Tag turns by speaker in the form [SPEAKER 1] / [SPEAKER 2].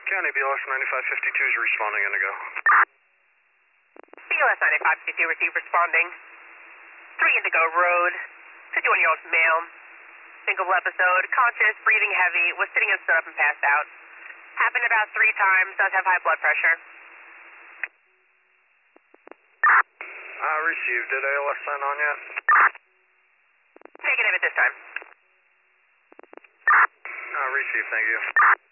[SPEAKER 1] County BLS 9552 is responding Indigo.
[SPEAKER 2] BLS 9552 received responding. 3 Indigo Road, 51-year-old male. Single episode, conscious, breathing heavy, was sitting and stood up and passed out. Happened about 3 times, does have high blood pressure.
[SPEAKER 1] Received. Did ALS sign on yet?
[SPEAKER 2] Negative at this time.
[SPEAKER 1] Received, thank you.